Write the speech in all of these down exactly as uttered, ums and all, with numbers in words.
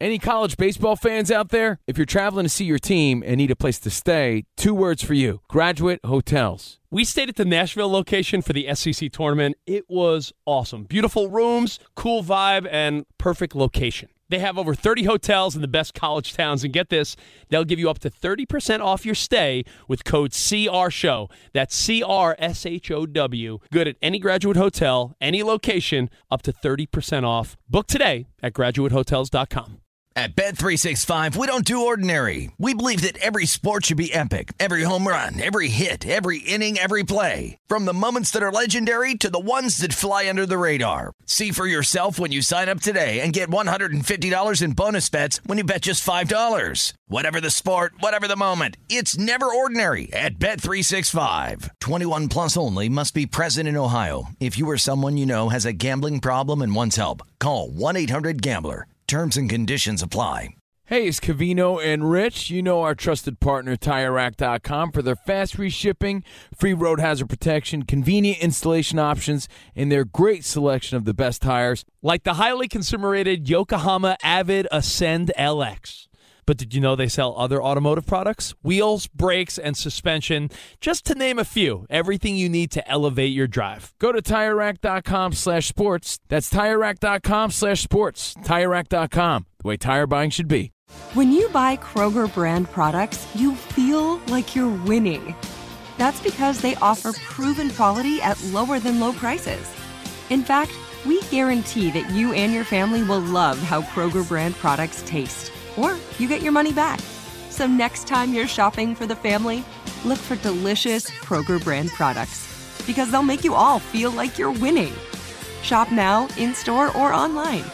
Any college baseball fans out there? If you're traveling to see your team and need a place to stay, two words for you: Graduate Hotels. We stayed at the Nashville location for the S E C tournament. It was awesome. Beautiful rooms, cool vibe, and perfect location. They have over thirty hotels in the best college towns, and get this, they'll give you up to thirty percent off your stay with code C R SHOW. That's C R S H O W. Good at any Graduate Hotel, any location, up to thirty percent off. Book today at graduate hotels dot com. At Bet three sixty-five, we don't do ordinary. We believe that every sport should be epic. Every home run, every hit, every inning, every play. From the moments that are legendary to the ones that fly under the radar. See for yourself when you sign up today and get one hundred fifty dollars in bonus bets when you bet just five dollars. Whatever the sport, whatever the moment, it's never ordinary at Bet three sixty-five. twenty-one plus only. Must be present in Ohio. If you or someone you know has a gambling problem and wants help, call one eight hundred gambler. Terms and conditions apply. Hey, it's Cavino and Rich. You know our trusted partner, Tire Rack dot com, for their fast reshipping, free road hazard protection, convenient installation options, and their great selection of the best tires. Like the highly consumer-rated Yokohama Avid Ascend L X. But did you know they sell other automotive products? Wheels, brakes, and suspension, just to name a few. Everything you need to elevate your drive. Go to Tire Rack dot com slash sports. That's Tire Rack dot com slash sports. Tire Rack dot com, the way tire buying should be. When you buy Kroger brand products, you feel like you're winning. That's because they offer proven quality at lower than low prices. In fact, we guarantee that you and your family will love how Kroger brand products taste. Or you get your money back. So next time you're shopping for the family, look for delicious Kroger brand products. Because they'll make you all feel like you're winning. Shop now, in-store, or online.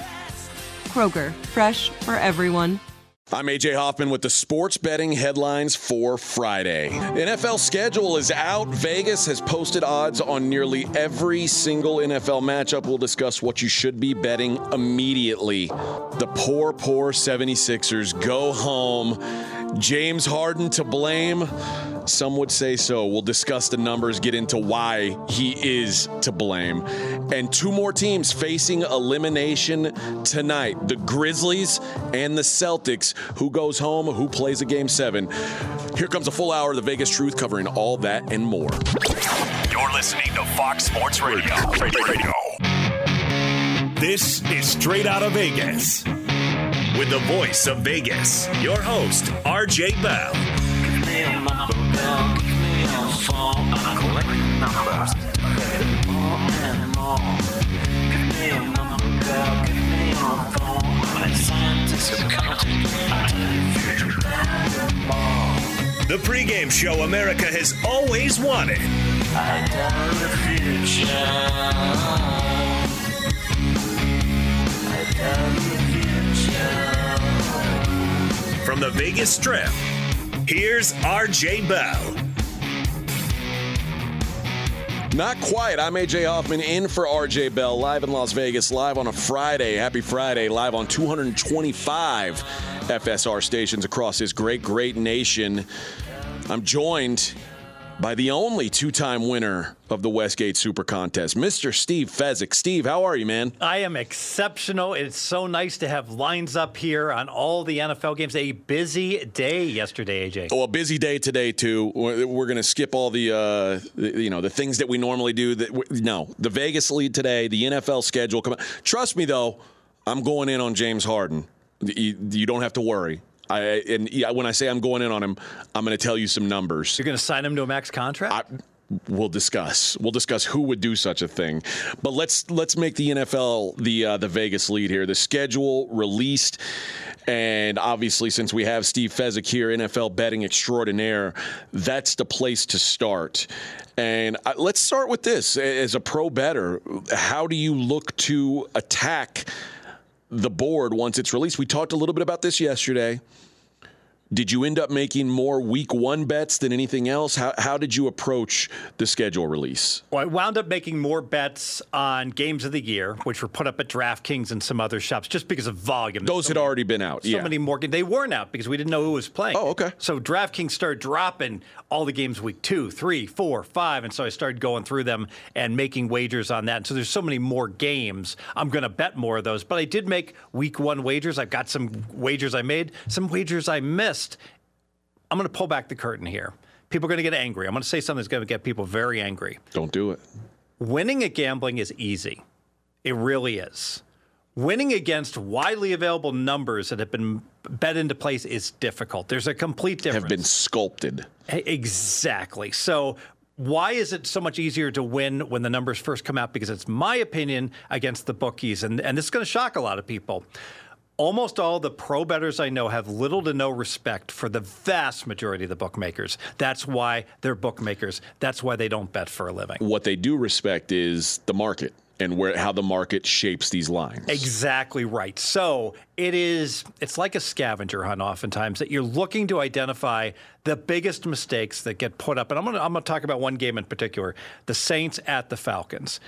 Kroger, fresh for everyone. I'm A J Hoffman with the sports betting headlines for Friday. N F L schedule is out. Vegas has posted odds on nearly every single N F L matchup. We'll discuss what you should be betting immediately. The poor, poor seventy-sixers go home. James Harden to blame? Some would say so. We'll discuss the numbers, get into why he is to blame. And two more teams facing elimination tonight. The Grizzlies and the Celtics. Who goes home? Who plays a game seven? Here comes a full hour of the Vegas Truth covering all that and more. You're listening to Fox Sports Radio. Radio. Radio. This is Straight Outta Vegas. With the voice of Vegas, your host, R J Bell. Give me a number, girl. Give me a phone. I collect numbers. More and more. Give me a number, girl. Give me a phone. My scientists are counting. The pregame show America has always wanted. I tell the future. I tell the future. From the Vegas Strip, here's R J Bell. Not quite. I'm A J Hoffman in for R J Bell, live in Las Vegas, live on a Friday. Happy Friday, live on two hundred twenty-five F S R stations across this great, great nation. I'm joined by the only two-time winner of the Westgate Super Contest, Mister Steve Fezzik. Steve, how are you, man? I am exceptional. It's so nice to have lines up here on all the N F L games. A busy day yesterday, A J. Oh, a busy day today, too. We're going to skip all the, uh, the, you know, the things that we normally do. That no, the Vegas lead today, the N F L schedule. Come on. Trust me, though, I'm going in on James Harden. You, you don't have to worry. I, and when I say I'm going in on him, I'm going to tell you some numbers. You're going to sign him to a max contract? I, we'll discuss. We'll discuss who would do such a thing. But let's let's make the N F L the uh, the Vegas lead here. The schedule released, and obviously since we have Steve Fezzik here, N F L betting extraordinaire, that's the place to start. And uh, let's start with this. As a pro bettor, how do you look to attack the board once it's released? We talked a little bit about this yesterday. Did you end up making more week one bets than anything else? How, how did you approach the schedule release? Well, I wound up making more bets on games of the year, which were put up at DraftKings and some other shops just because of volume. Those so had many, already been out. So yeah. many more. They weren't out because we didn't know who was playing. Oh, okay. So DraftKings started dropping all the games week two, three, four, five. And so I started going through them and making wagers on that. And so there's so many more games. I'm going to bet more of those. But I did make week one wagers. I've got some wagers I made, some wagers I missed. I'm going to pull back the curtain here. People are going to get angry. I'm going to say something that's going to get people very angry. Don't do it. Winning at gambling is easy. It really is. Winning against widely available numbers that have been bet into place is difficult. There's a complete difference. Have been sculpted. Exactly. So why is it so much easier to win when the numbers first come out? Because it's my opinion against the bookies. And, and this is going to shock a lot of people. Almost all the pro bettors I know have little to no respect for the vast majority of the bookmakers. That's why they're bookmakers. That's why they don't bet for a living. What they do respect is the market and where how the market shapes these lines. Exactly right. So it is, it's like a scavenger hunt oftentimes that you're looking to identify the biggest mistakes that get put up. And I'm going to I'm going to talk about one game in particular, the Saints at the Falcons.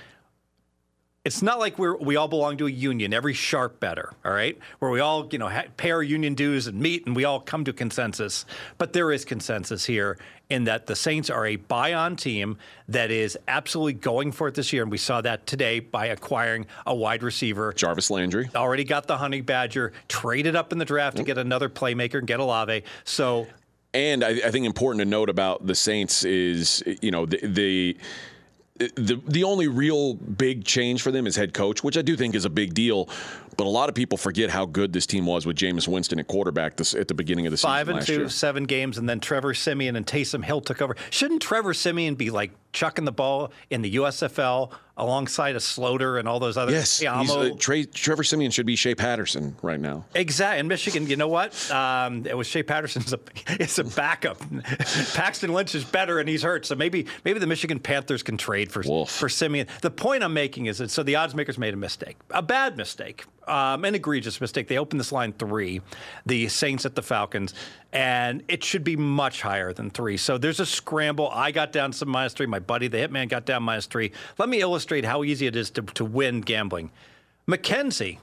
It's not like we're, we all belong to a union, every sharp better, all right, where we all, you know, ha- pay our union dues and meet and we all come to consensus. But there is consensus here in that the Saints are a buy-on team that is absolutely going for it this year. And we saw that today by acquiring a wide receiver. Jarvis Landry. Already got the Honey Badger, traded up in the draft to get another playmaker and get Olave. So, And I, I think important to note about the Saints is, you know, the, the The the only real big change for them is head coach, which I do think is a big deal. But a lot of people forget how good this team was with Jameis Winston at quarterback this, at the beginning of the season Five and last two, year. seven games, and then Trevor Siemian and Taysom Hill took over. Shouldn't Trevor Siemian be like chucking the ball in the U S F L alongside of Sloter and all those other? Yes, he's, uh, Trey, Trevor Siemian should be Shea Patterson right now. Exactly. In Michigan, you know what? Um, it was Shea Patterson's a, it's a backup. Paxton Lynch is better, and he's hurt. So maybe maybe the Michigan Panthers can trade for Wolf. for Siemian. The point I'm making is that so the odds makers made a mistake, a bad mistake, um, an egregious mistake. They opened this line three, the Saints at the Falcons, and it should be much higher than three. So there's a scramble. I got down some minus three. My buddy, the Hitman, got down minus three. Let me illustrate how easy it is to, to win gambling. Mackenzie,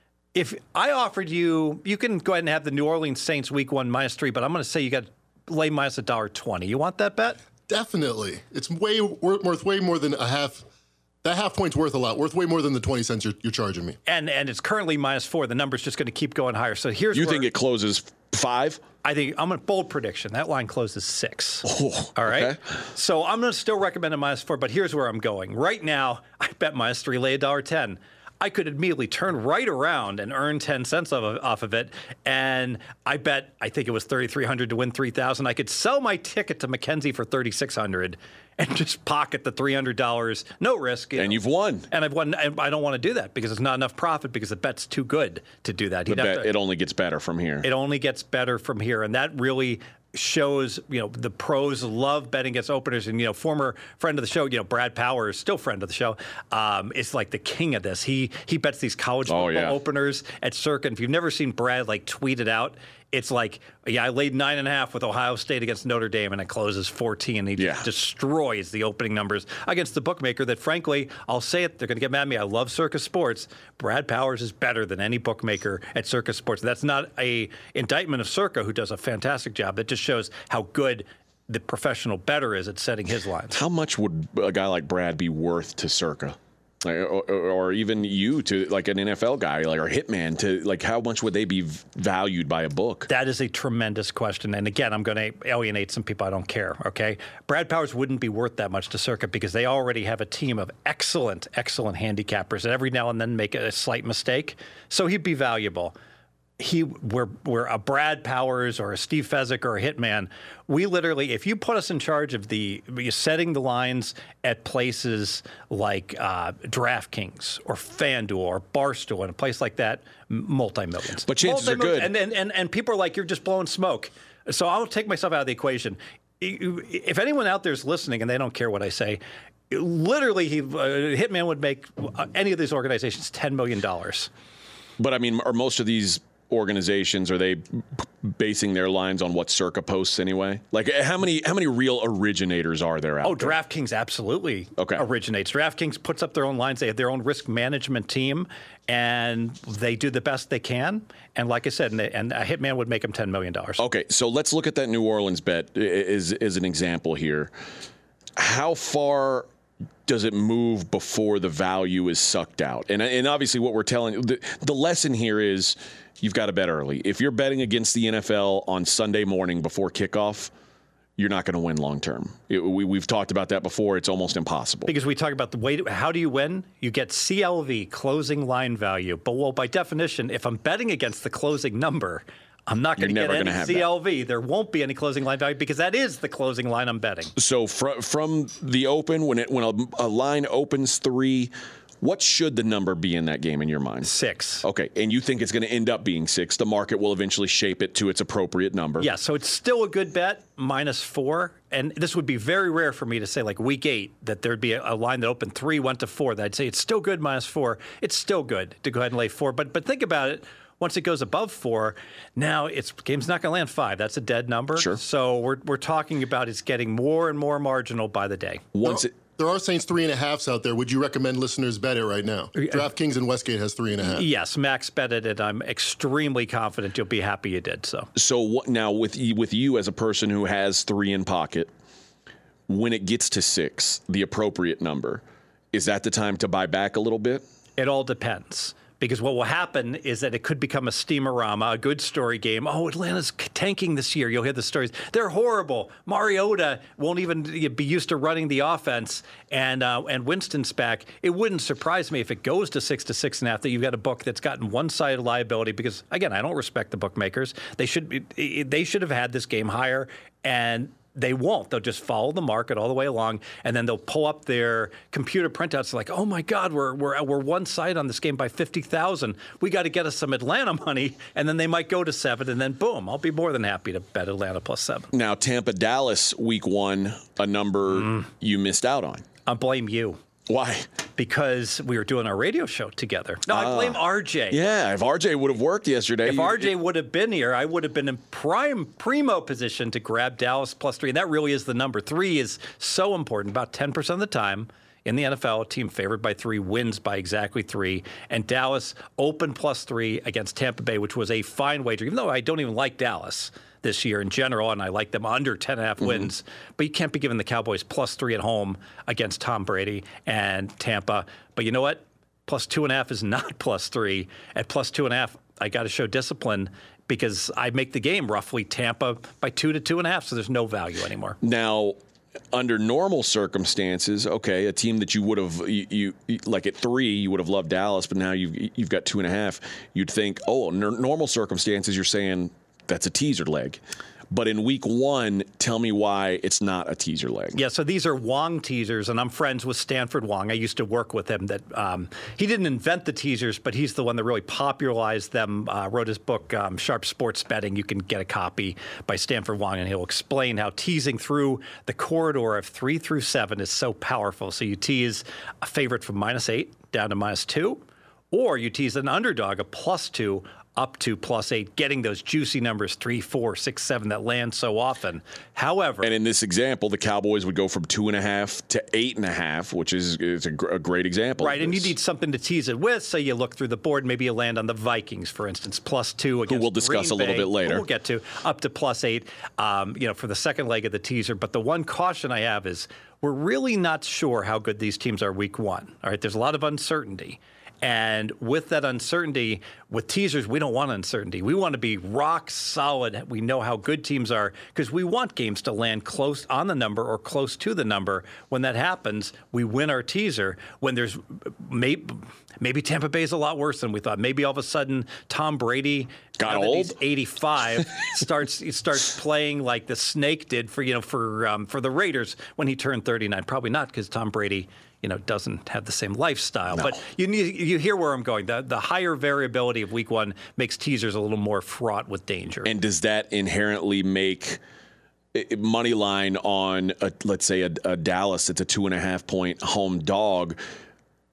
if I offered you, you can go ahead and have the New Orleans Saints week one minus three, but I'm going to say you got to lay minus a dollar twenty. You want that bet? Definitely. It's way worth, worth way more than a half. That half point's worth a lot. Worth way more than the twenty cents you're, you're charging me. And and it's currently minus four. The number's just going to keep going higher. So here's You where think it closes five? I think I'm a bold prediction. That line closes six. Oh, All right. okay. So I'm going to still recommend a minus four, but here's where I'm going. Right now, I bet minus three, lay a dollar ten. I could immediately turn right around and earn ten cents off of, off of it. And I bet, I think it was thirty-three hundred to win three thousand. I could sell my ticket to Mackenzie for thirty-six hundred and just pocket the three hundred dollars, no risk. You And know. you've won. And I've won. And I don't want to do that because it's not enough profit because the bet's too good to do that. The He'd have bet, to- it only gets better from here. it only gets better from here. And that really shows, you know, the pros love betting against openers. And, you know, former friend of the show, you know, Brad Powers, still friend of the show, um, is like the king of this. He he bets these college Oh, football yeah. openers at Circa. And if you've never seen Brad, like, tweet it out, it's like, yeah, I laid nine and a half with Ohio State against Notre Dame, and it closes fourteen. He Yeah. just destroys the opening numbers against the bookmaker that, frankly, I'll say it, they're going to get mad at me. I love Circus Sports. Brad Powers is better than any bookmaker at Circus Sports. That's not a indictment of Circa, who does a fantastic job. That just shows how good the professional bettor is at setting his lines. How much would a guy like Brad be worth to Circa? Like, or, or even you to like an N F L guy, like or Hitman to like how much would they be v- valued by a book? That is a tremendous question. And again, I'm going to alienate some people. I don't care. Okay. Brad Powers wouldn't be worth that much to Circa because they already have a team of excellent, excellent handicappers that every now and then make a slight mistake. So he'd be valuable. He, we're, we're a Brad Powers or a Steve Fezzik or a Hitman. We literally, if you put us in charge of the setting the lines at places like uh, DraftKings or FanDuel or Barstool and a place like that, multi-millions. But chances are good. And, and, and, and people are like, you're just blowing smoke. So I'll take myself out of the equation. If anyone out there is listening and they don't care what I say, literally, he, uh, Hitman would make any of these organizations ten million dollars. But I mean, are most of these organizations, are they p- basing their lines on what Circa posts anyway? Like, how many how many real originators are there out oh, there? DraftKings absolutely okay. originates. DraftKings puts up their own lines. They have their own risk management team, and they do the best they can. And like I said, and, they, and a hitman would make them ten million dollars. Okay, so let's look at that New Orleans bet as, as an example here. How far does it move before the value is sucked out? And, and obviously what we're telling, the, the lesson here is you've got to bet early. If you're betting against the N F L on Sunday morning before kickoff, you're not going to win long term. It, we, we've talked about that before. It's almost impossible. Because we talk about the way, to, how do you win? You get C L V, closing line value. But, well, by definition, if I'm betting against the closing number, I'm not going to get any C L V. There won't be any closing line value because that is the closing line I'm betting. So fr- from the open, when it when a, a line opens three, what should the number be in that game in your mind? Six. Okay, and you think it's going to end up being six. The market will eventually shape it to its appropriate number. Yeah, so it's still a good bet, minus four. And this would be very rare for me to say, like week eight, that there'd be a, a line that opened three, went to four. That I'd say it's still good, minus four. It's still good to go ahead and lay four. But but think about it. Once it goes above four, now it's game's not going to land five. That's a dead number. Sure. So we're we're talking about it's getting more and more marginal by the day. Once there, it, there are Saints three and a halfs out there. Would you recommend listeners bet it right now? DraftKings and Westgate has three and a half. Yes, Max betted it. I'm extremely confident you'll be happy you did so. So what, now with with you as a person who has three in pocket, when it gets to six, the appropriate number, is that the time to buy back a little bit? It all depends. Because what will happen is that it could become a steamorama, a good story game. Oh, Atlanta's tanking this year. You'll hear the stories. They're horrible. Mariota won't even be used to running the offense, and uh, and Winston's back. It wouldn't surprise me if it goes to six to six and a half that you've got a book that's gotten one-sided liability. Because again, I don't respect the bookmakers. They should be, they should have had this game higher, and they won't. They'll just follow the market all the way along, and then they'll pull up their computer printouts like, oh, my God, we're we're we're one side on this game by fifty thousand. We got to get us some Atlanta money, and then they might go to seven, and then, boom, I'll be more than happy to bet Atlanta plus seven. Now, Tampa-Dallas week one, a number mm. you missed out on. I blame you. Why? Because we were doing our radio show together. No, uh, I blame R J. Yeah, if R J would have worked yesterday. If you, R J it, would have been here, I would have been in prime, primo position to grab Dallas plus three. And that really is the number. Three is so important. About ten percent of the time in the N F L, a team favored by three wins by exactly three. And Dallas opened plus three against Tampa Bay, which was a fine wager, even though I don't even like Dallas this year in general, and I like them under ten and a half mm-hmm. wins. But you can't be giving the Cowboys plus three at home against Tom Brady and Tampa. But you know what? Plus two and a half is not plus three. At plus two and a half, I got to show discipline because I make the game roughly Tampa by two to two and a half, so there's no value anymore. Now, under normal circumstances, okay, a team that you would have, you, you like at three, you would have loved Dallas, but now you've, you've got two and a half. You'd think, oh, n- normal circumstances, you're saying, that's a teaser leg. But in week one, tell me why it's not a teaser leg. Yeah, so these are Wong teasers, and I'm friends with Stanford Wong. I used to work with him. That um, he didn't invent the teasers, but he's the one that really popularized them, uh, wrote his book, um, Sharp Sports Betting. You can get a copy by Stanford Wong, and he'll explain how teasing through the corridor of three through seven is so powerful. So you tease a favorite from minus eight down to minus two, or you tease an underdog, a plus two, up to plus eight, getting those juicy numbers three, four, six, seven that land so often. However, and in this example, the Cowboys would go from two and a half to eight and a half, which is, is a, gr- a great example. Right, and you need something to tease it with. So you look through the board, maybe you land on the Vikings, for instance, plus two against who we'll discuss Green a little Bay, bit later. We'll get to up to plus eight, um, you know, for the second leg of the teaser. But the one caution I have is we're really not sure how good these teams are week one. All right, there's a lot of uncertainty. And with that uncertainty, with teasers, we don't want uncertainty. We want to be rock solid. We know how good teams are because we want games to land close on the number or close to the number. When that happens, we win our teaser. When there's maybe, maybe Tampa Bay is a lot worse than we thought. Maybe all of a sudden Tom Brady got old. He's eighty-five starts he starts playing like the snake did for you know for um, for the Raiders when he turned thirty-nine. Probably not because Tom Brady, you know, doesn't have the same lifestyle. No. But you need, you hear where I'm going. The, the higher variability of week one makes teasers a little more fraught with danger. And does that inherently make money line on, a, let's say, a, a Dallas that's a two and a half point home dog?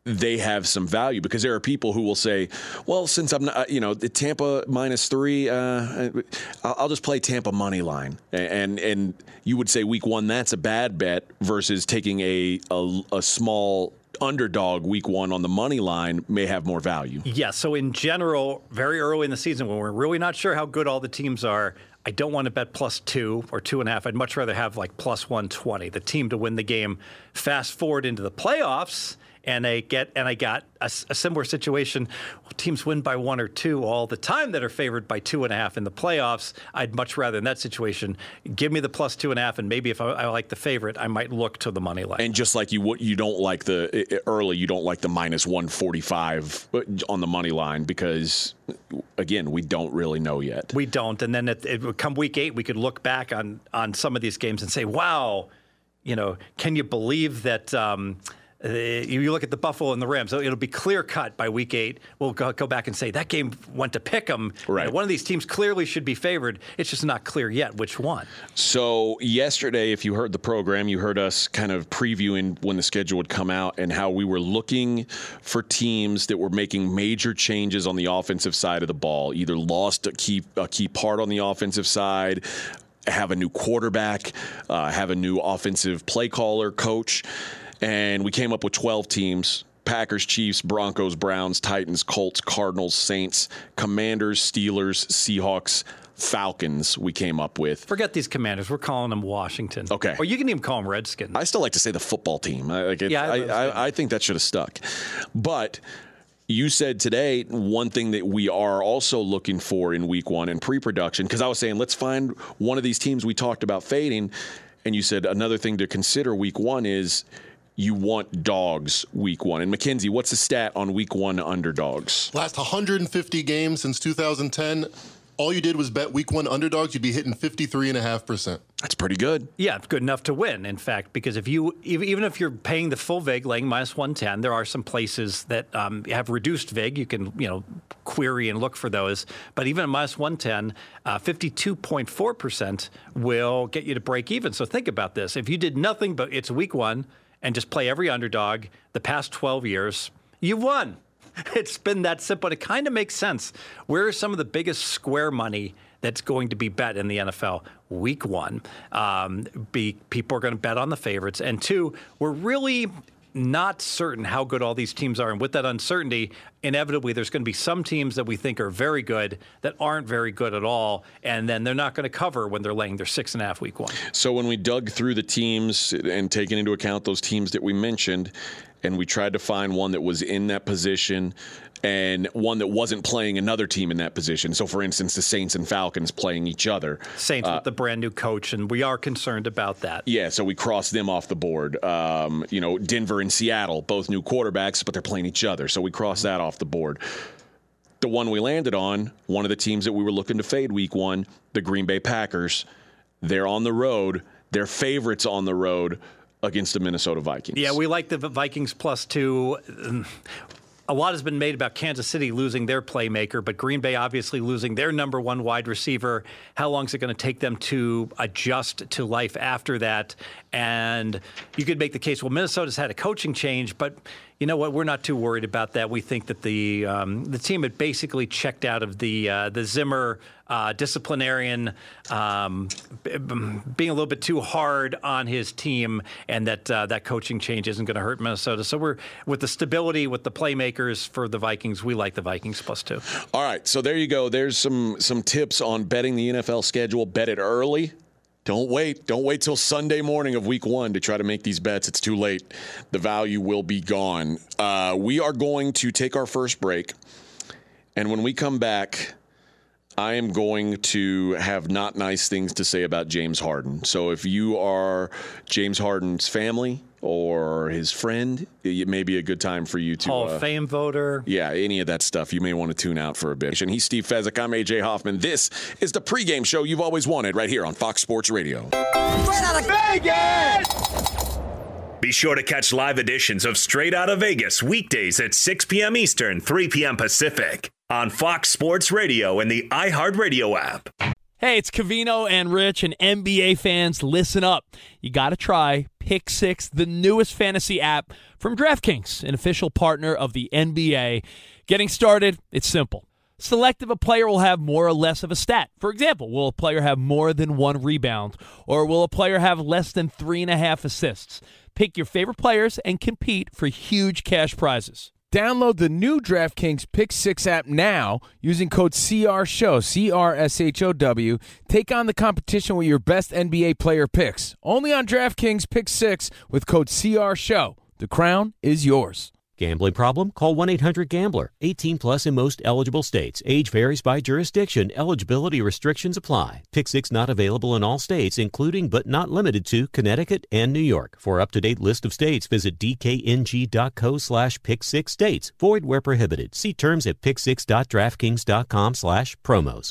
they have some value, because there are people who will say, well, since I'm not, you know, the Tampa minus three, uh, I'll just play Tampa money line. And, and you would say week one, that's a bad bet versus taking a, a, a small underdog week one on the money line may have more value. Yeah. So in general, very early in the season when we're really not sure how good all the teams are, I don't want to bet plus two or two and a half. I'd much rather have like plus one twenty, the team to win the game. Fast forward into the playoffs, and I get and I got a, a similar situation. Well, teams win by one or two all the time that are favored by two and a half in the playoffs. I'd much rather in that situation give me the plus two and a half, and maybe if I, I like the favorite, I might look to the money line. And just like you would, you don't like the early, you don't like the minus one forty-five on the money line because, again, we don't really know yet. We don't, and then it, it would come week eight, we could look back on on some of these games and say, wow, you know, can you believe that? Um, Uh, you look at the Buffalo and the Rams, so it'll be clear cut by week eight. We'll go, go back and say that game went to pick 'em. Right. You know, one of these teams clearly should be favored. It's just not clear yet which one. So yesterday, if you heard the program, you heard us kind of previewing when the schedule would come out and how we were looking for teams that were making major changes on the offensive side of the ball, either lost a key, a key part on the offensive side, have a new quarterback, uh, have a new offensive play caller, coach. And we came up with twelve teams: Packers, Chiefs, Broncos, Browns, Titans, Colts, Cardinals, Saints, Commanders, Steelers, Seahawks, Falcons we came up with. Forget these Commanders. We're calling them Washington. Okay. Or you can even call them Redskins. I still like to say the football team. I, like it, yeah, I, I, I, I think that should have stuck. But you said today one thing that we are also looking for in week one in pre-production, because I was saying let's find one of these teams we talked about fading, and you said another thing to consider week one is you want dogs week one. And Mackenzie, what's the stat on week one underdogs? Last one hundred fifty games since two thousand ten, all you did was bet week one underdogs, you'd be hitting fifty-three point five percent. That's pretty good. Yeah, good enough to win, in fact, because if you even if you're paying the full vig, laying minus one ten, there are some places that um, have reduced vig. You can, you know, query and look for those. But even at minus one ten, uh, fifty-two point four percent will get you to break even. So think about this. If you did nothing but it's week one and just play every underdog the past twelve years, you've won. It's been that simple. It kind of makes sense. Where is some of the biggest square money that's going to be bet in the N F L? Week one. Um, be, people are going to bet on the favorites. And two, we're really not certain how good all these teams are. And with that uncertainty, inevitably there's going to be some teams that we think are very good that aren't very good at all. And then they're not going to cover when they're laying their six and a half week one. So when we dug through the teams and taking into account those teams that we mentioned, and we tried to find one that was in that position and one that wasn't playing another team in that position. So, for instance, the Saints and Falcons playing each other. Saints uh, with the brand new coach, and we are concerned about that. Yeah, so we crossed them off the board. Um, you know, Denver and Seattle, both new quarterbacks, but they're playing each other. So we crossed that off the board. The one we landed on, one of the teams that we were looking to fade week one, the Green Bay Packers. They're on the road. They're favorites on the road against the Minnesota Vikings. Yeah, we like the Vikings plus two. A lot has been made about Kansas City losing their playmaker, but Green Bay obviously losing their number one wide receiver. How long is it going to take them to adjust to life after that? And you could make the case, well, Minnesota's had a coaching change, but you know what? We're not too worried about that. We think that the um, the team had basically checked out of the uh, the Zimmer uh, disciplinarian um, being a little bit too hard on his team, and that uh, that coaching change isn't going to hurt Minnesota. So we're with the stability, with the playmakers for the Vikings, we like the Vikings plus two. All right, so there you go. There's some some tips on betting the N F L schedule. Bet it early. Don't wait. Don't wait till Sunday morning of week one to try to make these bets. It's too late. The value will be gone. Uh, we are going to take our first break. And when we come back, I am going to have not nice things to say about James Harden. So if you are James Harden's family or his friend, it may be a good time for you to... Hall uh, of Fame voter. Yeah, any of that stuff. You may want to tune out for a bit. And he's Steve Fezzik. I'm A J Hoffman. This is the pregame show you've always wanted right here on Fox Sports Radio. Straight out of Vegas! Be sure to catch live editions of Straight Out of Vegas weekdays at six p.m. Eastern, three p.m. Pacific on Fox Sports Radio and the iHeartRadio app. Hey, it's Covino and Rich, and N B A fans, listen up. You got to try Pick Six, the newest fantasy app from DraftKings, an official partner of the N B A. Getting started, it's simple. Select if a player will have more or less of a stat. For example, will a player have more than one rebound, or will a player have less than three and a half assists? Pick your favorite players and compete for huge cash prizes. Download the new DraftKings Pick Six app now using code C R Show, C R S H O W. Take on the competition with your best N B A player picks. Only on DraftKings Pick Six with code C R Show. The crown is yours. Gambling problem? Call one eight hundred gambler. eighteen plus in most eligible states. Age varies by jurisdiction. Eligibility restrictions apply. Pick Six not available in all states, including but not limited to Connecticut and New York. For up-to-date list of states, visit dkng.co slash pick six states. Void where prohibited. See terms at pick six dot draftkings dot com slash promos.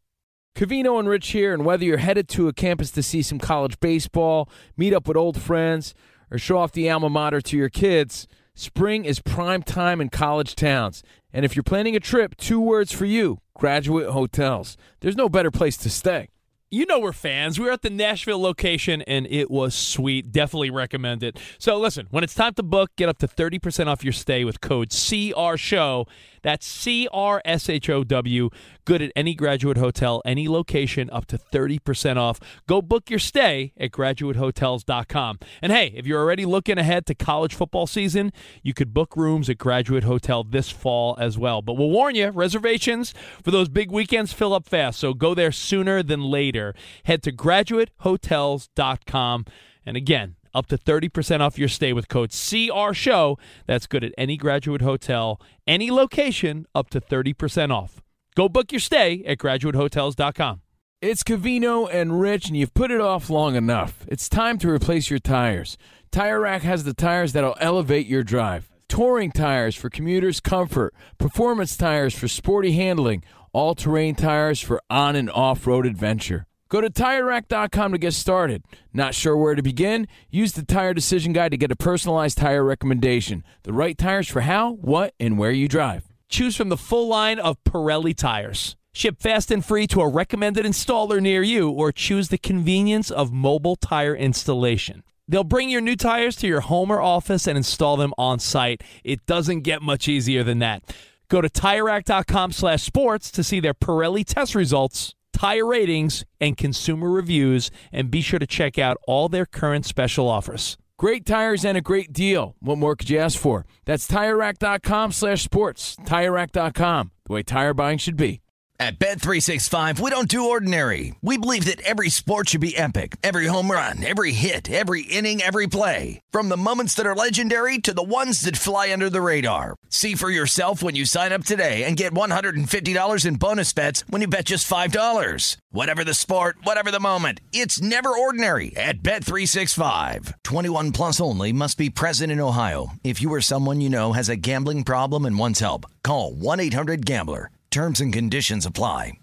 Covino and Rich here, and whether you're headed to a campus to see some college baseball, meet up with old friends, or show off the alma mater to your kids, spring is prime time in college towns. And if you're planning a trip, two words for you: Graduate Hotels. There's no better place to stay. You know we're fans. We were at the Nashville location, and it was sweet. Definitely recommend it. So listen, when it's time to book, get up to thirty percent off your stay with code C R Show. That's C R S H O W. Good at any Graduate Hotel, any location, up to thirty percent off. Go book your stay at graduate hotels dot com. And hey, if you're already looking ahead to college football season, you could book rooms at Graduate Hotel this fall as well. But we'll warn you, reservations for those big weekends fill up fast, so go there sooner than later. Head to graduate hotels dot com. And again, up to thirty percent off your stay with code C R Show. That's good at any Graduate Hotel, any location, up to thirty percent off. Go book your stay at graduate hotels dot com. It's Covino and Rich, and you've put it off long enough. It's time to replace your tires. Tire Rack has the tires that'll elevate your drive. Touring tires for commuters' comfort, performance tires for sporty handling, all-terrain tires for on- and off-road adventure. Go to tire rack dot com to get started. Not sure where to begin? Use the Tire Decision Guide to get a personalized tire recommendation. The right tires for how, what, and where you drive. Choose from the full line of Pirelli tires. Ship fast and free to a recommended installer near you, or choose the convenience of mobile tire installation. They'll bring your new tires to your home or office and install them on site. It doesn't get much easier than that. Go to tire rack dot com slash sports to see their Pirelli test results, tire ratings, and consumer reviews, and be sure to check out all their current special offers. Great tires and a great deal. What more could you ask for? That's tire rack dot com slash sports. tire rack dot com, the way tire buying should be. At Bet three sixty-five, we don't do ordinary. We believe that every sport should be epic. Every home run, every hit, every inning, every play. From the moments that are legendary to the ones that fly under the radar. See for yourself when you sign up today and get one hundred fifty dollars in bonus bets when you bet just five dollars. Whatever the sport, whatever the moment, it's never ordinary at Bet three sixty-five. twenty-one plus only. Must be present in Ohio. If you or someone you know has a gambling problem and wants help, call one eight hundred gambler. Terms and conditions apply.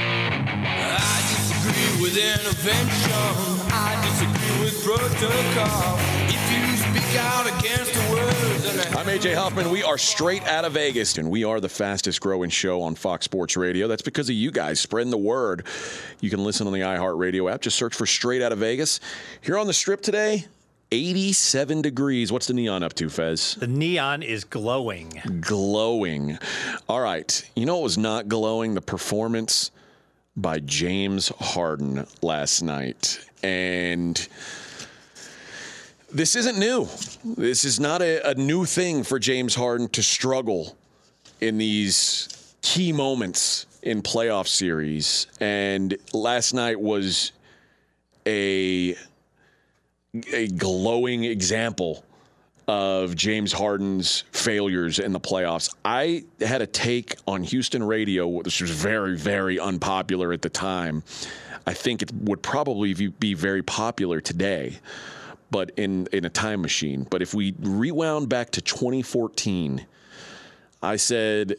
I disagree with intervention. I disagree with protocol. If you speak out against the words. I'm A J Hoffman. We are straight out of Vegas, and we are the fastest growing show on Fox Sports Radio. That's because of you guys spreading the word. You can listen on the iHeartRadio app. Just search for Straight Out of Vegas. Here on the Strip today, eighty-seven degrees. What's the neon up to, Fez? The neon is glowing. Glowing. All right. You know what was not glowing? The performance by James Harden last night. And this isn't new. This is not a, a new thing for James Harden to struggle in these key moments in playoff series. And last night was a... a glowing example of James Harden's failures in the playoffs. I had a take on Houston radio, which was very, very unpopular at the time. I think it would probably be very popular today, but in, in a time machine. But if we rewound back to twenty fourteen, I said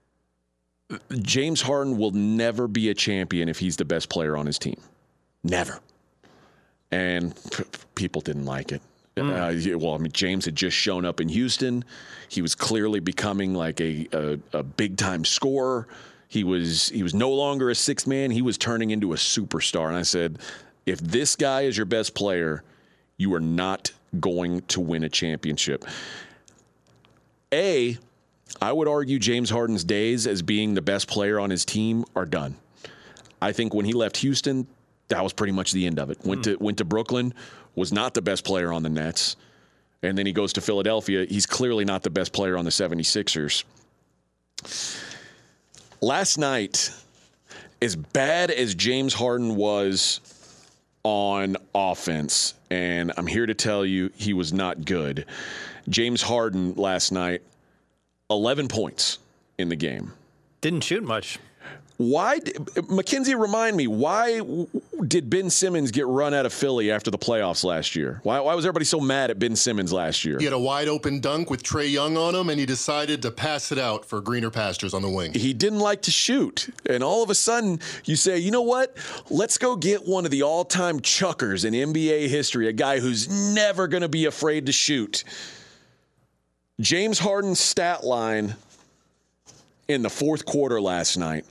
James Harden will never be a champion if he's the best player on his team. Never. And p- people didn't like it. Mm. Uh, well, I mean, James had just shown up in Houston. He was clearly becoming like a, a, a big-time scorer. He was he was no longer a sixth man. He was turning into a superstar. And I said, if this guy is your best player, you are not going to win a championship. A, I would argue James Harden's days as being the best player on his team are done. I think when he left Houston, that was pretty much the end of it. Went to went to Brooklyn, was not the best player on the Nets. And then he goes to Philadelphia. He's clearly not the best player on the seventy-sixers. Last night, as bad as James Harden was on offense, and I'm here to tell you he was not good. James Harden last night, eleven points in the game. Didn't shoot much. Why, Mackenzie, remind me, why did Ben Simmons get run out of Philly after the playoffs last year? Why, why was everybody so mad at Ben Simmons last year? He had a wide open dunk with Trae Young on him, and he decided to pass it out for greener pastures on the wing. He didn't like to shoot. And all of a sudden, you say, you know what? Let's go get one of the all-time chuckers in N B A history, a guy who's never going to be afraid to shoot. James Harden's stat line in the fourth quarter last night.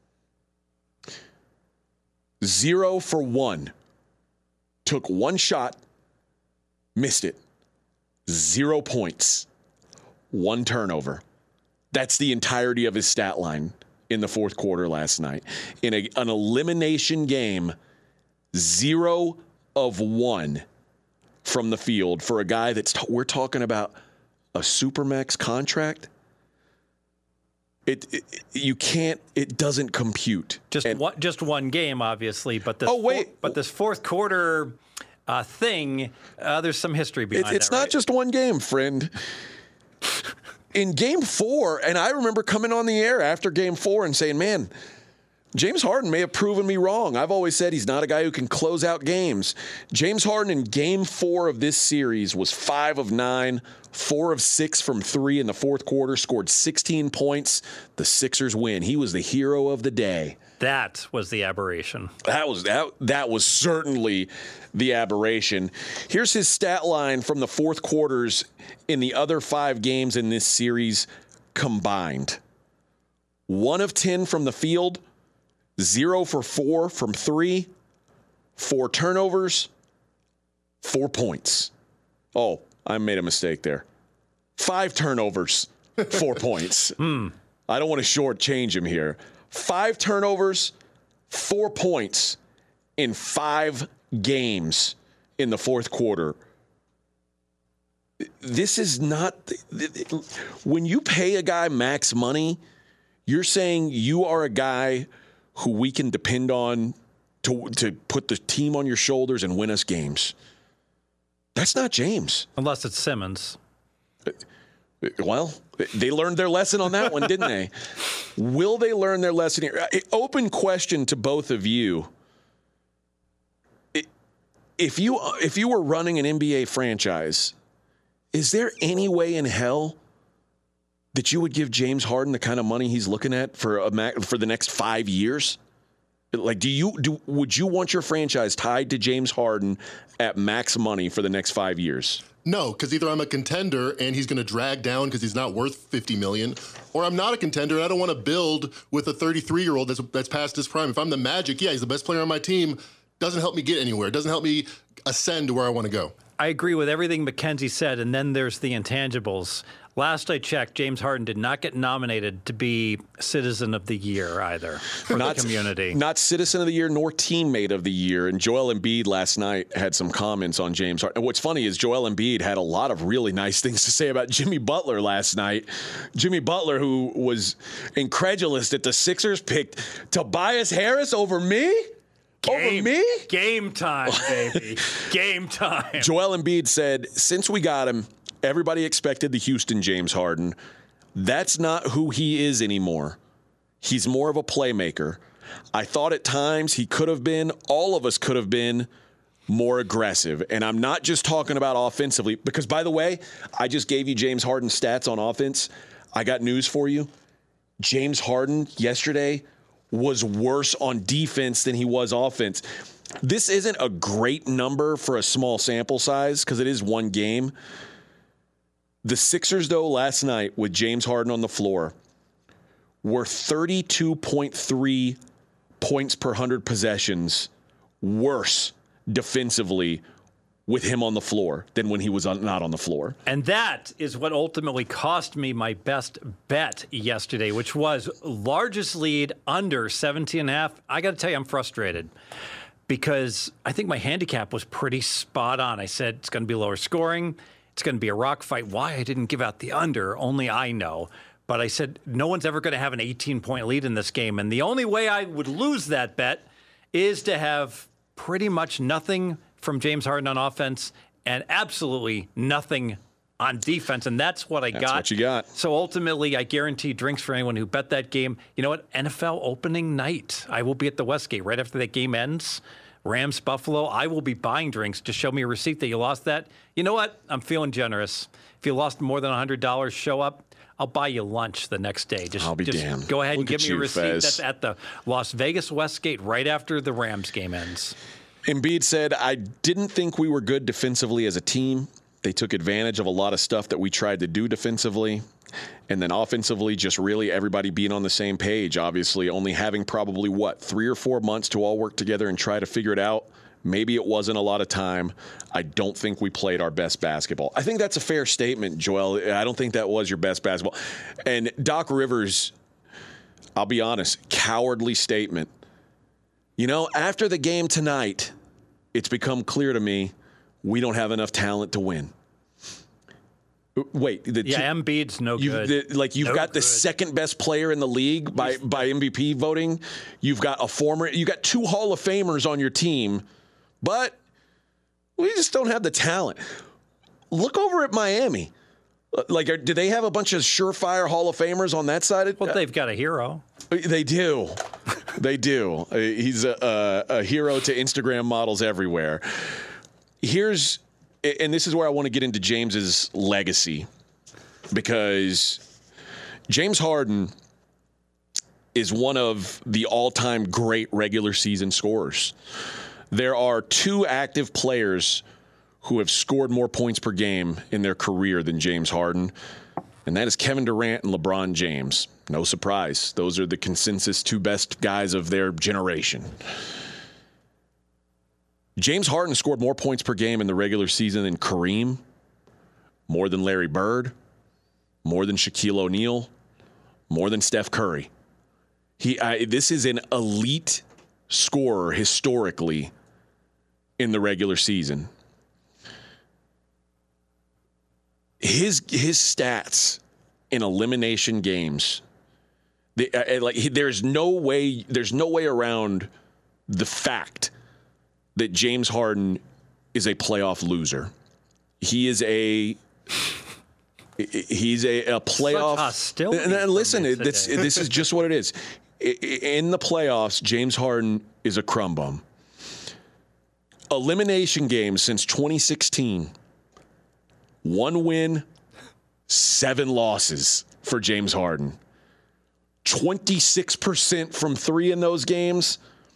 Zero for one. Took one shot, missed it. Zero points. One turnover. That's the entirety of his stat line in the fourth quarter last night. In a, an elimination game, zero of one from the field for a guy that's, t- we're talking about a Supermax contract. It, it you can't. It doesn't compute. Just and, one, just one game, obviously. But this oh wait, four, but this fourth quarter uh, thing, uh, there's some history behind it. It's that, not right? just one game, friend. In game four, and I remember coming on the air after game four and saying, "Man, James Harden may have proven me wrong. I've always said he's not a guy who can close out games." James Harden in game four of this series was five of nine, four of six from three in the fourth quarter, scored sixteen points. The Sixers win. He was the hero of the day. That was the aberration. That was that. That was certainly the aberration. Here's his stat line from the fourth quarters in the other five games in this series combined. One of ten from the field. Zero for four from three, four turnovers, four points. Oh, I made a mistake there. Five turnovers, four points. Mm. I don't want to shortchange him here. Five turnovers, four points in five games in the fourth quarter. This is not – when you pay a guy max money, you're saying you are a guy – who we can depend on to to put the team on your shoulders and win us games. That's not James. Unless it's Simmons. Well, they learned their lesson on that one, didn't they? Will they learn their lesson here? Open question to both of you. If you if you were running an N B A franchise, is there any way in hell that you would give James Harden the kind of money he's looking at for a for the next five years? Like, do you do? Would you want your franchise tied to James Harden at max money for the next five years? No, because either I'm a contender and he's going to drag down because he's not worth fifty million dollars, or I'm not a contender and I don't want to build with a thirty-three-year-old that's that's past his prime. If I'm the Magic, yeah, he's the best player on my team. Doesn't help me get anywhere. Doesn't help me ascend to where I want to go. I agree with everything Mackenzie said, and then there's the intangibles. Last I checked, James Harden did not get nominated to be Citizen of the Year either for not, the community. Not Citizen of the Year nor Teammate of the Year. And Joel Embiid last night had some comments on James Harden. And what's funny is Joel Embiid had a lot of really nice things to say about Jimmy Butler last night. Jimmy Butler, who was incredulous that the Sixers picked Tobias Harris over me? Game, over me? Game time, baby. Game time. Joel Embiid said, since we got him, everybody expected the Houston James Harden. That's not who he is anymore. He's more of a playmaker. I thought at times he could have been, all of us could have been, more aggressive. And I'm not just talking about offensively, because, by the way, I just gave you James Harden's stats on offense. I got news for you. James Harden yesterday was worse on defense than he was offense. This isn't a great number for a small sample size because it is one game. The Sixers, though, last night with James Harden on the floor were thirty-two point three points per one hundred possessions worse defensively with him on the floor than when he was on, not on the floor. And that is what ultimately cost me my best bet yesterday, which was largest lead under seventeen and a half. I got to tell you, I'm frustrated because I think my handicap was pretty spot on. I said it's going to be lower scoring. It's going to be a rock fight. Why I didn't give out the under, only I know. But I said no one's ever going to have an eighteen-point lead in this game. And the only way I would lose that bet is to have pretty much nothing from James Harden on offense and absolutely nothing on defense. And that's what I that's got. That's what you got. So ultimately, I guarantee drinks for anyone who bet that game. You know what? N F L opening night. I will be at the Westgate right after that game ends. Rams, Buffalo. I will be buying drinks. Just show me a receipt that you lost that. You know what? I'm feeling generous. If you lost more than one hundred dollars, show up. I'll buy you lunch the next day. Just, I'll be just damned. Go ahead Look and give me you, a receipt. Fez. That's at the Las Vegas Westgate right after the Rams game ends. Embiid said, I didn't think we were good defensively as a team. They took advantage of a lot of stuff that we tried to do defensively. And then offensively, just really everybody being on the same page, obviously only having probably, what, three or four months to all work together and try to figure it out. Maybe it wasn't a lot of time. I don't think we played our best basketball. I think that's a fair statement, Joel. I don't think that was your best basketball. And Doc Rivers, I'll be honest, cowardly statement. You know, after the game tonight, it's become clear to me we don't have enough talent to win. Wait, the yeah, t- Embiid's no you've, good. The, like you've no got the good. second best player in the league by by M V P voting. You've got a former, you got two Hall of Famers on your team, but we just don't have the talent. Look over at Miami. Like, are, do they have a bunch of surefire Hall of Famers on that side? Well, they've got a hero. They do. They do. Uh, he's a, a, a hero to Instagram models everywhere. Here's, and this is where I want to get into James's legacy, because James Harden is one of the all-time great regular season scorers. There are two active players who have scored more points per game in their career than James Harden, and that is Kevin Durant and LeBron James. No surprise. Those are the consensus two best guys of their generation. James Harden scored more points per game in the regular season than Kareem, more than Larry Bird, more than Shaquille O'Neal, more than Steph Curry. He, I, this is an elite scorer historically in the regular season. His his stats in elimination games, they, uh, like he, there's no way there's no way around the fact that James Harden is a playoff loser. He is a he's a, a playoff. Such hostility and, and listen, from this this is just what it is. In the playoffs, James Harden is a crumb bum. Elimination games since twenty sixteen. One win, seven losses for James Harden. twenty-six percent from three in those games.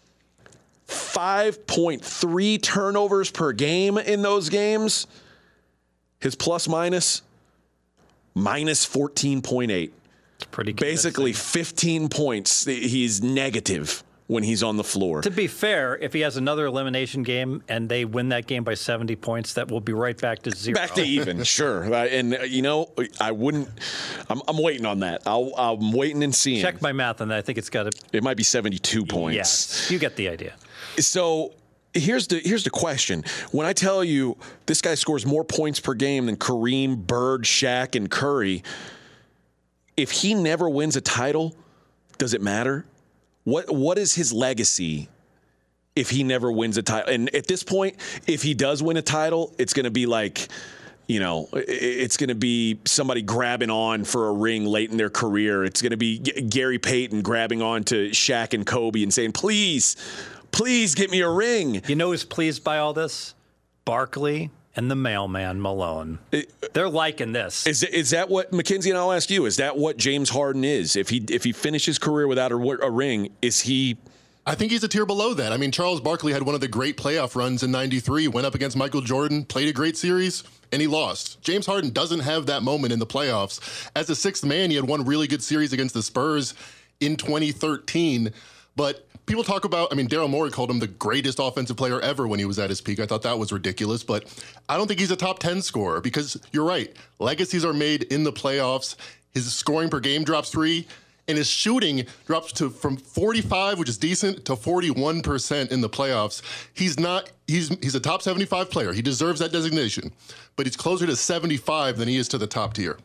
five point three turnovers per game in those games. His plus minus, minus fourteen point eight. It's pretty good. Basically fifteen points. He's negative when he's on the floor. To be fair, if he has another elimination game and they win that game by seventy points, that will be right back to zero. Back to even, sure. And, you know, I wouldn't – I'm I'm waiting on that. I'll, I'm waiting and seeing. Check my math on that. I think it's got to – It might be seventy-two points. Yes, you get the idea. So here's the here's the question. When I tell you this guy scores more points per game than Kareem, Bird, Shaq, and Curry, if he never wins a title, does it matter? What what is his legacy if he never wins a title? And at this point, if he does win a title, it's going to be like, you know, it's going to be somebody grabbing on for a ring late in their career. It's going to be G- Gary Payton grabbing on to Shaq and Kobe and saying, please, please get me a ring. You know who's pleased by all this? Barkley and the mailman Malone. It, They're liking this. Is is that what, Mackenzie, and I'll ask you, is that what James Harden is? If he if he finishes his career without a, a ring, is he I think he's a tier below that. I mean, Charles Barkley had one of the great playoff runs in ninety-three, went up against Michael Jordan, played a great series, and he lost. James Harden doesn't have that moment in the playoffs. As a sixth man, he had one really good series against the Spurs in twenty thirteen. But people talk about, I mean, Daryl Morey called him the greatest offensive player ever when he was at his peak. I thought that was ridiculous, but I don't think he's a top ten scorer because you're right. Legacies are made in the playoffs. His scoring per game drops three. And his shooting drops to from forty-five, which is decent, to forty-one percent in the playoffs. He's not, he's he's a top seventy-five player. He deserves that designation. But he's closer to seventy-five than he is to the top tier.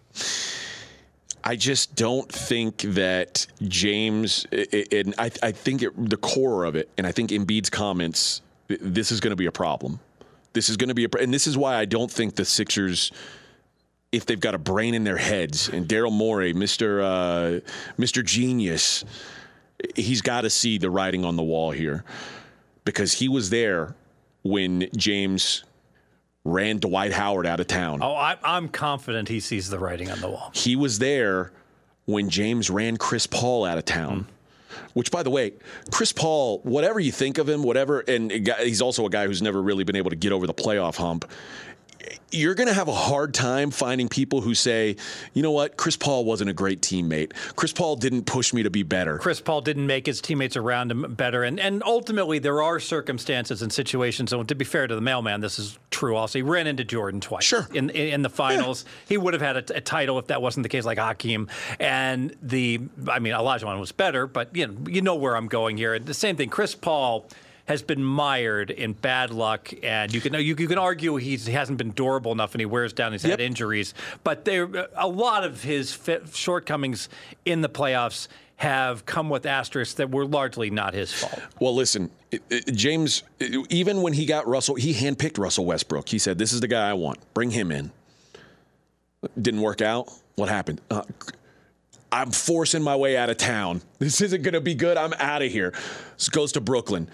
I just don't think that James, and I, I think it, the core of it, and I think Embiid's comments, this is going to be a problem. This is going to be a, and this is why I don't think the Sixers, if they've got a brain in their heads, and Daryl Morey, Mister Uh, Mister Genius, he's got to see the writing on the wall here, because he was there when James ran Dwight Howard out of town. Oh, I, I'm confident he sees the writing on the wall. He was there when James ran Chris Paul out of town. Mm. Which, by the way, Chris Paul, whatever you think of him, whatever, and he's also a guy who's never really been able to get over the playoff hump. You're going to have a hard time finding people who say, you know what, Chris Paul wasn't a great teammate. Chris Paul didn't push me to be better. Chris Paul didn't make his teammates around him better. And and ultimately, there are circumstances and situations. And to be fair to the mailman, this is true also. He ran into Jordan twice. Sure. In, in, in the finals. Yeah. He would have had a, a title if that wasn't the case, like Hakeem. And the, I mean, Olajuwon was better, but you know, you know where I'm going here. The same thing, Chris Paul has been mired in bad luck, and you can you, you can argue he's, he hasn't been durable enough, and he wears down. He's yep. had injuries, but there a lot of his fit, shortcomings in the playoffs have come with asterisks that were largely not his fault. Well, listen, it, it, James, it, even when he got Russell, he handpicked Russell Westbrook. He said, "This is the guy I want. Bring him in." Didn't work out. What happened? Uh, I'm forcing my way out of town. This isn't going to be good. I'm out of here. This goes to Brooklyn.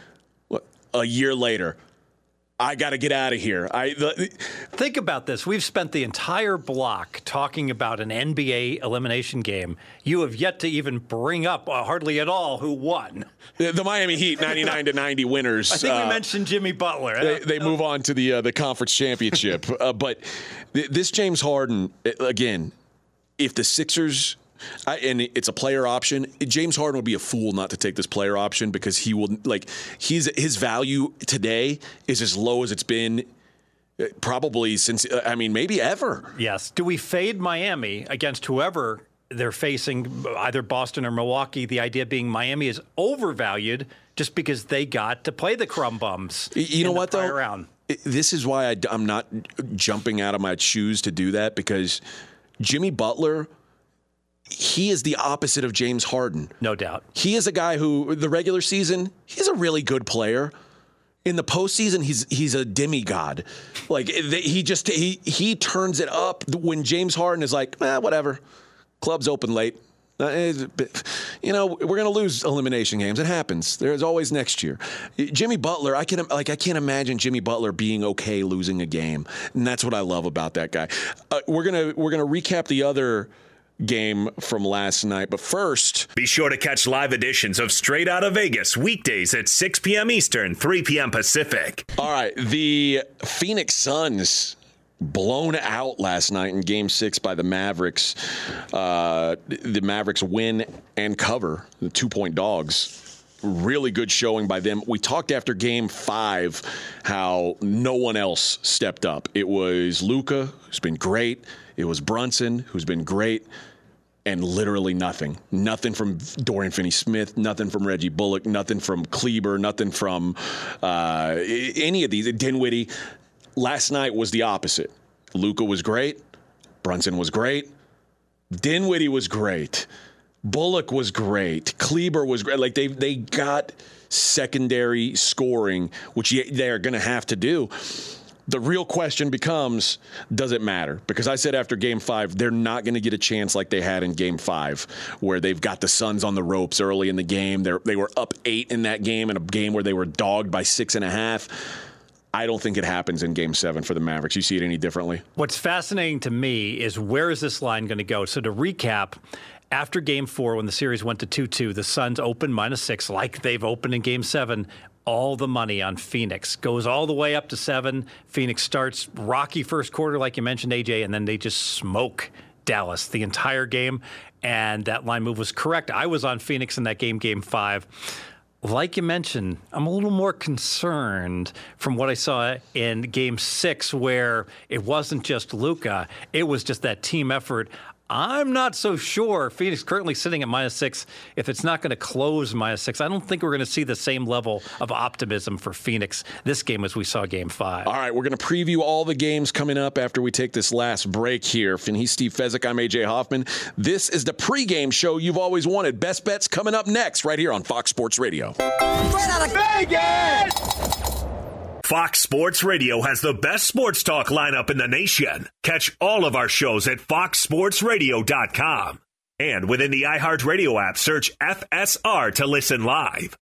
A year later, I got to get out of here. I the, Think about this. We've spent the entire block talking about an N B A elimination game. You have yet to even bring up, uh, hardly at all, who won. The, the Miami Heat, ninety-nine to ninety winners. I think uh, we mentioned Jimmy Butler. They, they move on to the uh, the conference championship. uh, but th- this James Harden, again, if the Sixers... I, and it's a player option. James Harden would be a fool not to take this player option because he will like he's his value today is as low as it's been probably since I mean maybe ever. Yes. Do we fade Miami against whoever they're facing, either Boston or Milwaukee? The idea being Miami is overvalued just because they got to play the crumb bums. You know what though? Round. This is why I, I'm not jumping out of my shoes to do that, because Jimmy Butler, he is the opposite of James Harden. No doubt. He is a guy who, the regular season, he's a really good player. In the postseason, he's he's a demigod. Like, he just, he he turns it up when James Harden is like, eh, whatever. Club's open late. Uh, you know, we're going to lose elimination games. It happens. There's always next year. Jimmy Butler, I can like I can't imagine Jimmy Butler being okay losing a game, and that's what I love about that guy. Uh, we're gonna we're gonna recap the other game from last night, but first, be sure to catch live editions of Straight Outta Vegas weekdays at six p.m. Eastern, three p.m. Pacific. All right, the Phoenix Suns blown out last night in Game Six by the Mavericks. Uh, the Mavericks win and cover, the two-point dogs. Really good showing by them. We talked after Game Five how no one else stepped up. It was Luka, who's been great. It was Brunson, who's been great, and literally nothing. Nothing from Dorian Finney-Smith, nothing from Reggie Bullock, nothing from Kleber, nothing from uh, any of these. Dinwiddie. Last night was the opposite. Luka was great. Brunson was great. Dinwiddie was great. Bullock was great. Kleber was great. Like, they they got secondary scoring, which they're going to have to do. The real question becomes, does it matter? Because I said after Game Five, they're not going to get a chance like they had in Game Five, where they've got the Suns on the ropes early in the game. They're, they were up eight in that game, in a game where they were dogged by six and a half. I don't think it happens in Game seven for the Mavericks. You see it any differently? What's fascinating to me is, where is this line going to go? So to recap, after game four, when the series went to two two, the Suns opened minus six like they've opened in game seven. All the money on Phoenix goes all the way up to seven. Phoenix starts rocky first quarter, like you mentioned, A J, and then they just smoke Dallas the entire game. And that line move was correct. I was on Phoenix in that game, game five. Like you mentioned, I'm a little more concerned from what I saw in game six, where it wasn't just Luka, it was just that team effort. I'm not so sure. Phoenix currently sitting at minus six. If it's not going to close minus six, I don't think we're going to see the same level of optimism for Phoenix this game as we saw game five. All right, we're going to preview all the games coming up after we take this last break here. And he's Steve Fezzik. I'm A J Hoffman. This is the pregame show you've always wanted. Best Bets coming up next right here on Fox Sports Radio. Straight out of Vegas! Fox Sports Radio has the best sports talk lineup in the nation. Catch all of our shows at fox sports radio dot com. And within the iHeartRadio app, search F S R to listen live.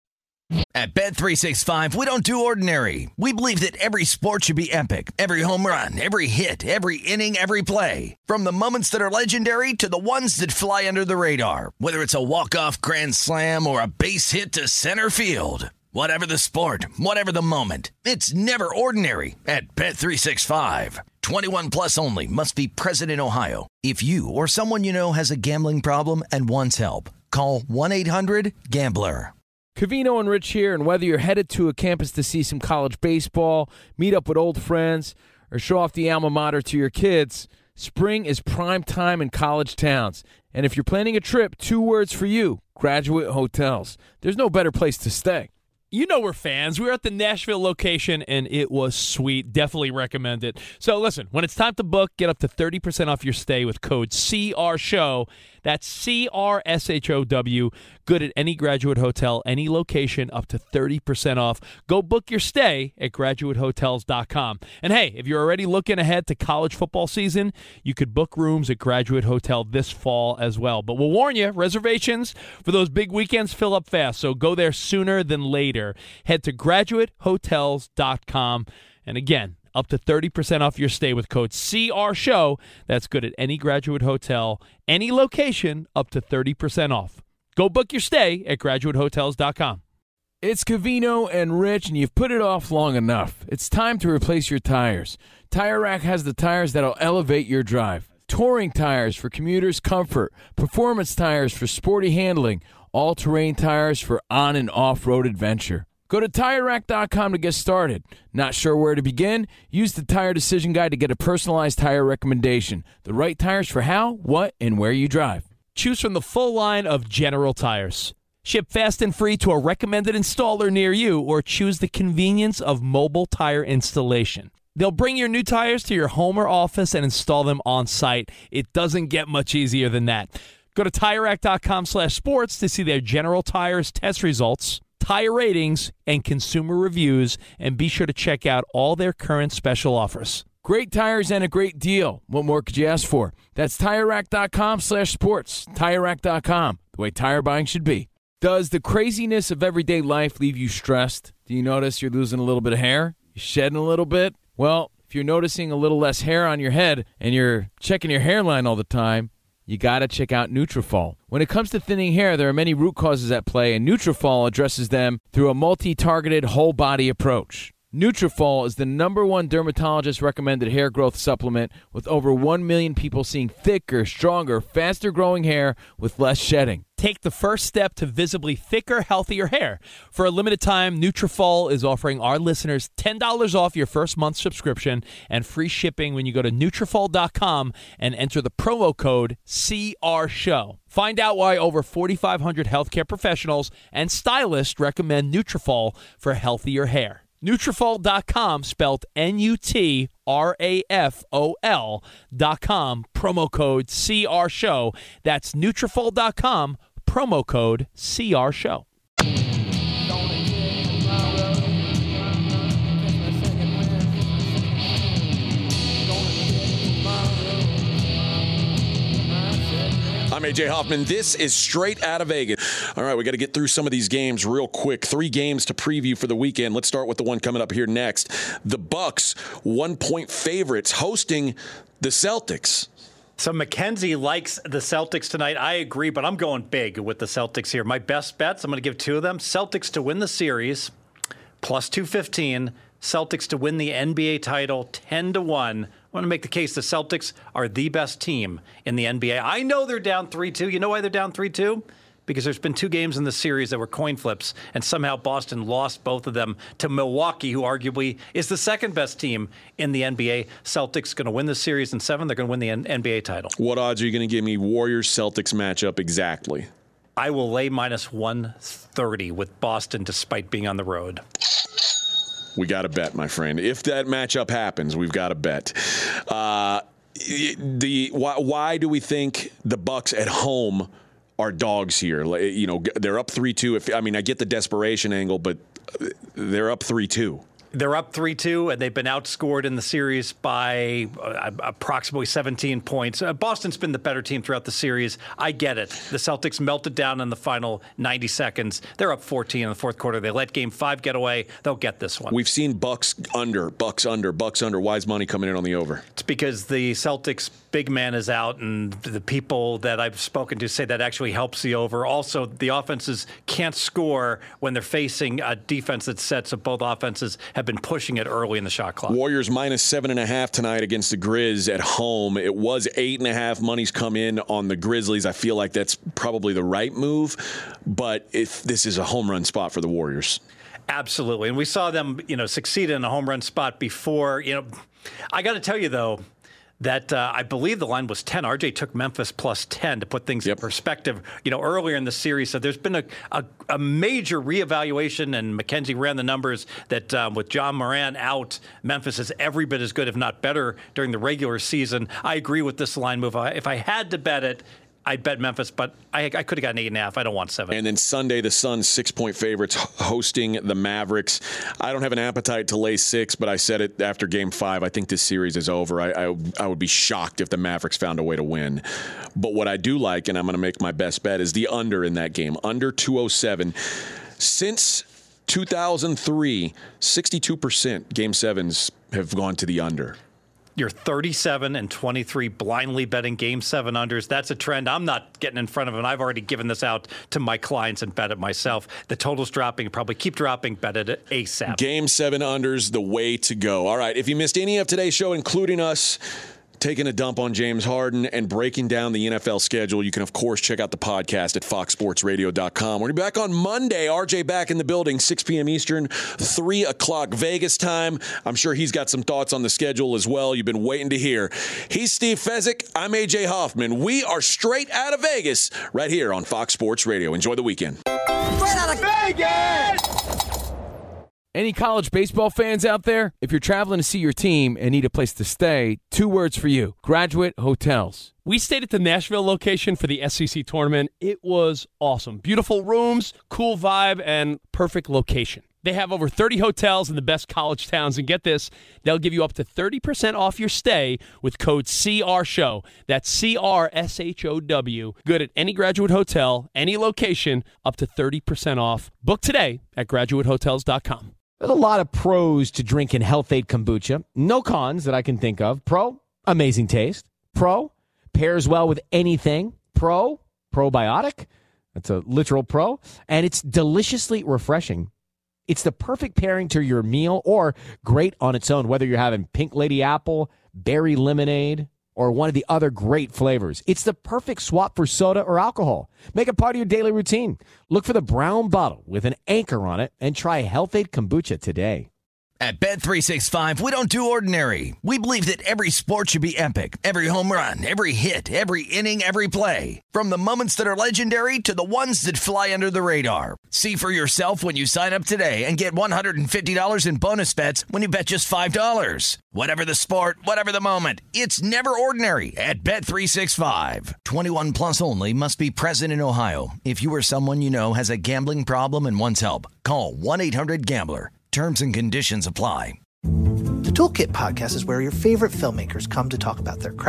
At Bet three sixty-five, we don't do ordinary. We believe that every sport should be epic. Every home run, every hit, every inning, every play. From the moments that are legendary to the ones that fly under the radar. Whether it's a walk-off grand slam or a base hit to center field. Whatever the sport, whatever the moment, it's never ordinary at Bet three sixty-five. twenty-one plus only. Must be present in Ohio. If you or someone you know has a gambling problem and wants help, call one eight hundred gambler. Covino and Rich here, and whether you're headed to a campus to see some college baseball, meet up with old friends, or show off the alma mater to your kids, spring is prime time in college towns. And if you're planning a trip, two words for you: Graduate Hotels. There's no better place to stay. You know we're fans. We were at the Nashville location, and it was sweet. Definitely recommend it. So listen, when it's time to book, get up to thirty percent off your stay with code C R SHOW. That's C R S H O W. Good at any Graduate Hotel, any location, up to thirty percent off. Go book your stay at graduate hotels dot com. And hey, if you're already looking ahead to college football season, you could book rooms at Graduate Hotel this fall as well. But we'll warn you, reservations for those big weekends fill up fast, so go there sooner than later. Head to graduate hotels dot com. And again, up to thirty percent off your stay with code C R SHOW. That's good at any Graduate Hotel, any location, up to thirty percent off. Go book your stay at graduate hotels dot com. It's Covino and Rich, and you've put it off long enough. It's time to replace your tires. Tire Rack has the tires that'll elevate your drive. Touring tires for commuters' comfort, performance tires for sporty handling, all-terrain tires for on- and off-road adventure. Go to tire rack dot com to get started. Not sure where to begin? Use the Tire Decision Guide to get a personalized tire recommendation. The right tires for how, what, and where you drive. Choose from the full line of General Tires. Ship fast and free to a recommended installer near you, or choose the convenience of mobile tire installation. They'll bring your new tires to your home or office and install them on site. It doesn't get much easier than that. Go to tire rack dot com slash sports to see their General Tires test results, tire ratings, and consumer reviews, and be sure to check out all their current special offers. Great tires and a great deal. What more could you ask for? That's tire rack dot com slash sports. tire rack dot com, the way tire buying should be. Does the craziness of everyday life leave you stressed? Do you notice you're losing a little bit of hair? You're shedding a little bit? Well, if you're noticing a little less hair on your head and you're checking your hairline all the time, you got to check out Nutrafol. When it comes to thinning hair, there are many root causes at play, and Nutrafol addresses them through a multi-targeted whole-body approach. Nutrafol is the number one dermatologist-recommended hair growth supplement, with over one million people seeing thicker, stronger, faster-growing hair with less shedding. Take the first step to visibly thicker, healthier hair. For a limited time, Nutrafol is offering our listeners ten dollars off your first month subscription and free shipping when you go to Nutrafol dot com and enter the promo code C R SHOW. Find out why over forty-five hundred healthcare professionals and stylists recommend Nutrafol for healthier hair. Nutrafol dot com, spelled N U T R A F O L dot com, promo code C R SHOW. That's Nutrafol dot com, promo code C R SHOW. I'm A J Hoffman. This is Straight Out of Vegas. All right, we got to get through some of these games real quick. Three games to preview for the weekend. Let's start with the one coming up here next. The Bucks, one-point favorites, hosting the Celtics. So Mackenzie likes the Celtics tonight. I agree, but I'm going big with the Celtics here. My best bets, I'm going to give two of them. Celtics to win the series, plus two fifteen. Celtics to win the N B A title, ten to one. I want to make the case the Celtics are the best team in the N B A. I know they're down three two. You know why they're down three two? Because there's been two games in the series that were coin flips, and somehow Boston lost both of them to Milwaukee, who arguably is the second best team in the N B A. Celtics going to win the series in seven. They're going to win the N B A title. What odds are you going to give me Warriors-Celtics matchup exactly? I will lay minus one thirty with Boston despite being on the road. We got to bet, my friend. If that matchup happens, we've got to bet. Uh, the why, why do we think the Bucks at home are dogs here? You know, they're up three two. If I mean, I get the desperation angle, but they're up three two. They're up three two, and they've been outscored in the series by uh, approximately seventeen points. Uh, Boston's been the better team throughout the series. I get it. The Celtics melted down in the final ninety seconds. They're up fourteen in the fourth quarter. They let game five get away. They'll get this one. We've seen Bucks under, Bucks under, Bucks under. Why is money coming in on the over? It's because the Celtics big man is out, and the people that I've spoken to say that actually helps the over. Also, the offenses can't score when they're facing a defense that's set, so both offenses have been pushing it early in the shot clock. Warriors minus seven and a half tonight against the Grizz at home. It was eight and a half. Money's come in on the Grizzlies. I feel like that's probably the right move, but if this is a home run spot for the Warriors. Absolutely. And we saw them, you know, succeed in a home run spot before. You know, I got to tell you, though, that uh, I believe the line was ten. R J took Memphis plus ten to put things yep. in perspective, you know, earlier in the series. So there's been a, a, a major reevaluation, and Mackenzie ran the numbers that um, with John Moran out, Memphis is every bit as good, if not better, during the regular season. I agree with this line move. I, if I had to bet it, I'd bet Memphis, but I, I could have gotten eight and a half. I don't want seven. And then Sunday, the Suns, six-point favorites, hosting the Mavericks. I don't have an appetite to lay six, but I said it after Game Five. I think this series is over. I, I, I would be shocked if the Mavericks found a way to win. But what I do like, and I'm going to make my best bet, is the under in that game. Under two oh seven. Since two thousand three, sixty-two percent Game Sevens have gone to the under. You're thirty-seven and twenty-three blindly betting game seven unders. That's a trend. I'm not getting in front of it. I've already given this out to my clients and bet it myself. The total's dropping. Probably keep dropping. Bet it ASAP. Game seven unders, the way to go. All right. If you missed any of today's show, including us taking a dump on James Harden and breaking down the N F L schedule, you can, of course, check out the podcast at fox sports radio dot com. We're going to be back on Monday. R J back in the building, six p.m. Eastern, three o'clock Vegas time. I'm sure he's got some thoughts on the schedule as well. You've been waiting to hear. He's Steve Fezzik. I'm A J Hoffman. We are straight out of Vegas right here on Fox Sports Radio. Enjoy the weekend. Straight out of Vegas! Any college baseball fans out there? If you're traveling to see your team and need a place to stay, two words for you: Graduate Hotels. We stayed at the Nashville location for the S E C tournament. It was awesome. Beautiful rooms, cool vibe, and perfect location. They have over thirty hotels in the best college towns, and get this, they'll give you up to thirty percent off your stay with code C R SHOW. That's C R S H O W. Good at any Graduate Hotel, any location, up to thirty percent off. Book today at graduate hotels dot com. There's a lot of pros to drinking Health-Ade kombucha. No cons that I can think of. Pro, amazing taste. Pro, pairs well with anything. Pro, probiotic. That's a literal pro. And it's deliciously refreshing. It's the perfect pairing to your meal or great on its own, whether you're having Pink Lady Apple, Berry Lemonade, or one of the other great flavors. It's the perfect swap for soda or alcohol. Make it part of your daily routine. Look for the brown bottle with an anchor on it and try Health-Ade kombucha today. At Bet three sixty-five, we don't do ordinary. We believe that every sport should be epic. Every home run, every hit, every inning, every play. From the moments that are legendary to the ones that fly under the radar. See for yourself when you sign up today and get one hundred fifty dollars in bonus bets when you bet just five dollars. Whatever the sport, whatever the moment, it's never ordinary at Bet three sixty-five. twenty-one plus only. Must be present in Ohio. If you or someone you know has a gambling problem and wants help, call one eight hundred gambler. Terms and conditions apply. The Toolkit podcast is where your favorite filmmakers come to talk about their craft and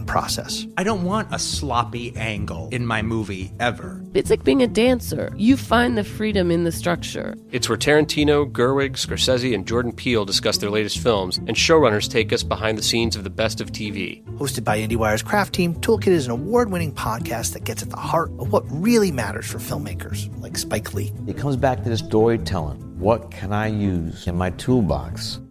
process. I don't want a sloppy angle in my movie ever. It's like being a dancer. You find the freedom in the structure. It's where Tarantino, Gerwig, Scorsese, and Jordan Peele discuss their latest films, and showrunners take us behind the scenes of the best of T V. Hosted by IndieWire's Craft Team, Toolkit is an award-winning podcast that gets at the heart of what really matters for filmmakers, like Spike Lee. It comes back to the storytelling. What can I use in my toolbox